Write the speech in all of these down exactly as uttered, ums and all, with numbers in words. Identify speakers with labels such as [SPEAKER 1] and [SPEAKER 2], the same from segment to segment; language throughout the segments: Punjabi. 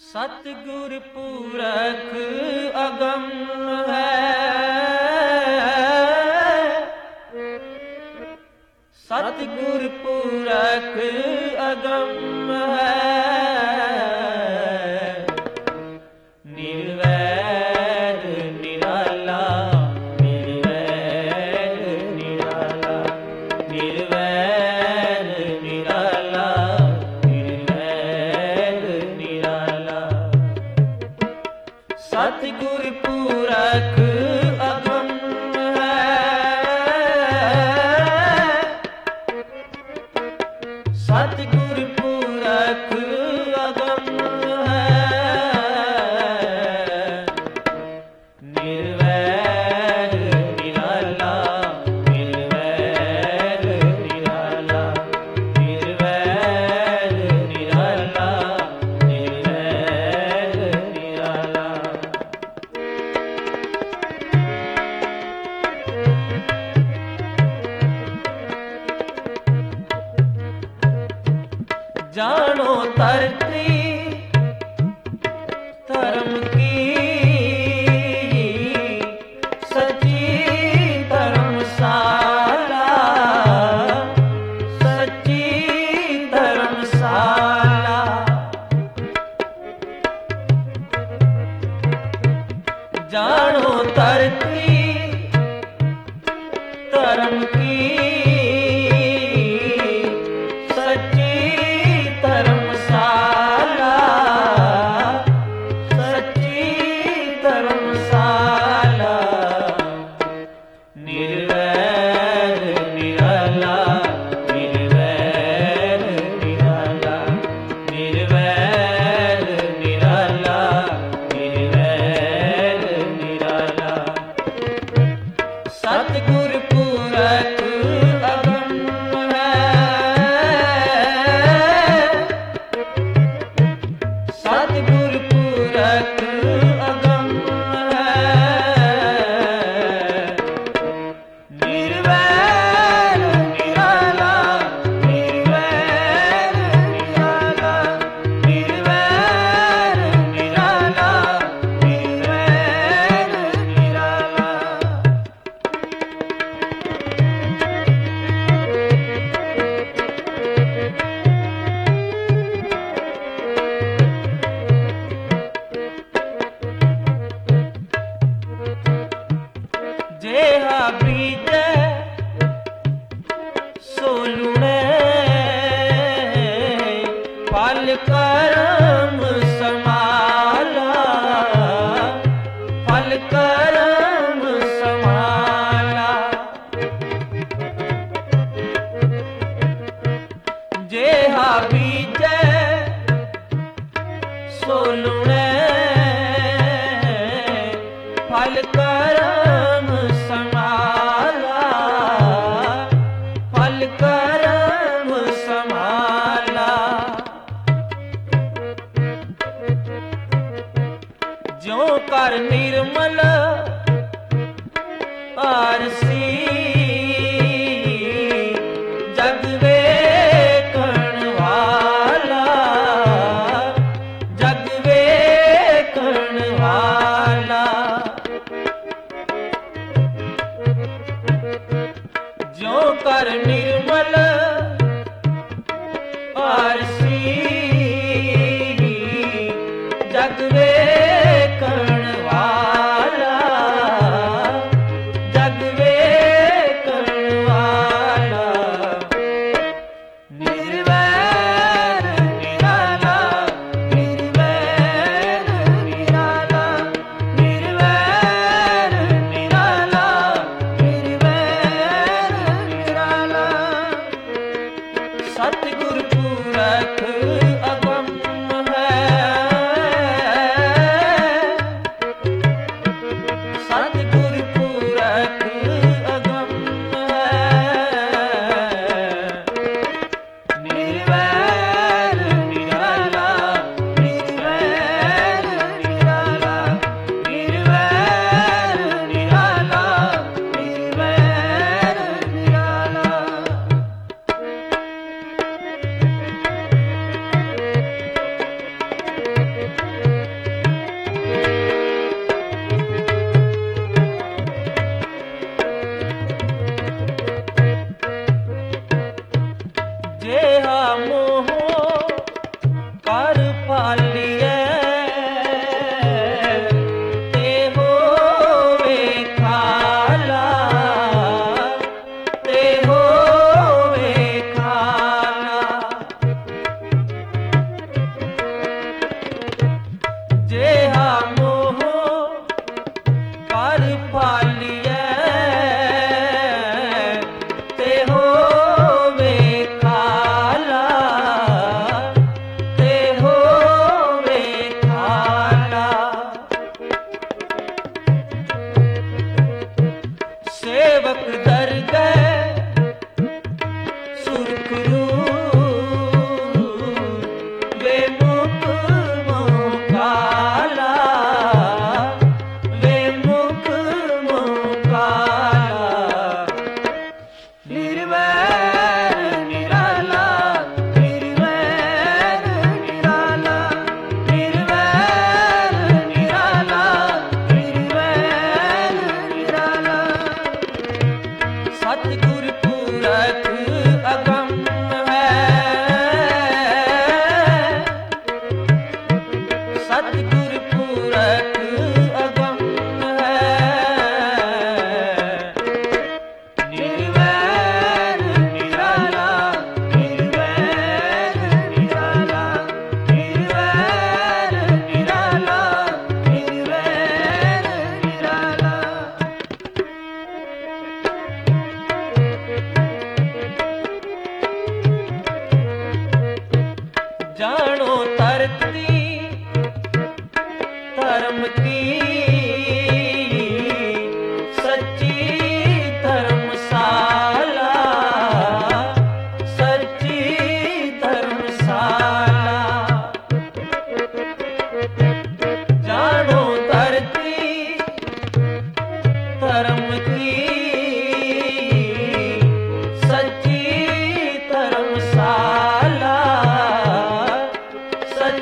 [SPEAKER 1] ਸਤਿਗੁਰ ਪੁਰਖ ਅਗਮ ਹੈ, ਸਤਿਗੁਰ ਪੁਰਖ ਅਗਮ ਹੈ। ਨਿਰਵੈਰ ਨਿਰਾਲਾ, ਨਿਰਵੈਰ ਨਿਰਾਲਾ, ਨਿਰਵੈਰ ਨਿਰਾਲਾ, ਨਿਰਵੈਰ ਨਿਰਾਲਾ। ਸਤਿਗੁਰ ਪੁਰਖ ਅਗਮ ਸਤਿਗੁਰ ਪੁਰਖ ਅਗਮ ਹੈ। ਨਿਰਵੈਰ ਨਿਰਾਲਾ, ਨਿਰਵੈਰ ਨਿਰਾਲਾ, ਨਿਰਵੈਰ ਨਿਰਾਲਾ, ਨਿਰਵੈਰ ਨਿਰਾਲਾ। ਜਾਣੋ ਧਰਤੀ ਧਰਮ ਕੀ, ਸੱਚੀ ਧਰਮਸ਼ਾਲਾ, ਸੱਚੀ ਧਰਮਸ਼ਾਲਾ। ਜਾਣੋ ਧਰਤੀ ਧਰਮ ਕੀ, ਧਰਮਸ਼ਾਲਾ, ਸੱਚੀ ਧਰਮਸ਼ਾਲਾ। ਨਿਰਵੈਰ ਨਿਰਾਲਾ, ਨਿਰਵੈਰ ਨਿਰਾਲਾ, ਨਿਰਵੈਰ ਨਿਰਾਲਾ, ਨਿਰਵੈਰ ਨਿਰਾਲਾ। ਸਤਿਗੁਰ ਪੁਰਖ ਅਗਮ ਹੈ, ਸਤਿਗੁਰ ਪੁਰਖ ਅਗਮ ਹੈ। ਨਿਰਵੈਰ ਨਿਰਾਲਾ, ਨਿਰਵੈਰ ਨਿਰਾਲਾ, ਨਿਰਵੈਰ ਨਿਰਾਲਾ, ਨਿਰਵੈਰ ਨਿਰਾਲਾ। ਜਿਹਾ ਬੀਜੈ ਸੋ ਲੁਣੈ, ਫਲ ਕਰਮ ਸਮਾਲਾ, ਫਲ ਕਰਮ ਸਮਾਲਾ। ਜਿਹਾ ਬੀਜੈ ਸੋ ਲੁਣੈ, ਫਲ ਕਰਮ ਸਮਾਲਾ, ਫਲ ਕਰਮ ਸਮਾਲਾ। ਜਿਉ ਕਰ ਨਿਰਮਲ ਆਰਸੀ, ਜਗ ਵੇਖਣ ਵਾਲਾ, ਜਗ ਵੇਖਣ ਵਾਲਾ। ਜਿਉ ਕਰ ਨਿਰਮਲ ਆਰਸੀ, ਜਗ ਵੇਖਣ ਵਾਲਾ, ਜਗ ਵੇਖਣ ਵਾਲਾ। ਨਿਰਵੈਰ ਨਿਰਾਲਾ, ਨਿਰਵੈਰ ਨਿਰਾਲਾ, ਨਿਰਵੈਰ ਨਿਰਾਲਾ, ਨਿਰਵੈਰ ਨਿਰਾਲਾ। ਸਤਿਗੁਰ ਪੁਰਖ ਅਗਮ ਹੈ,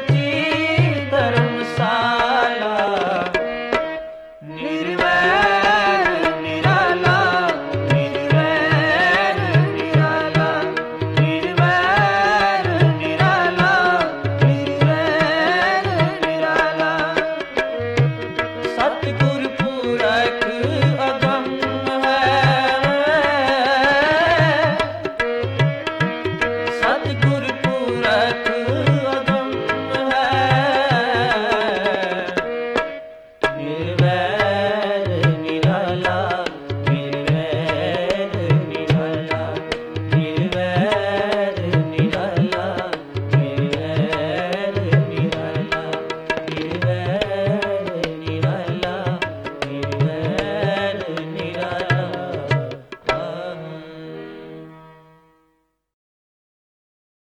[SPEAKER 1] ਸੱਚੀ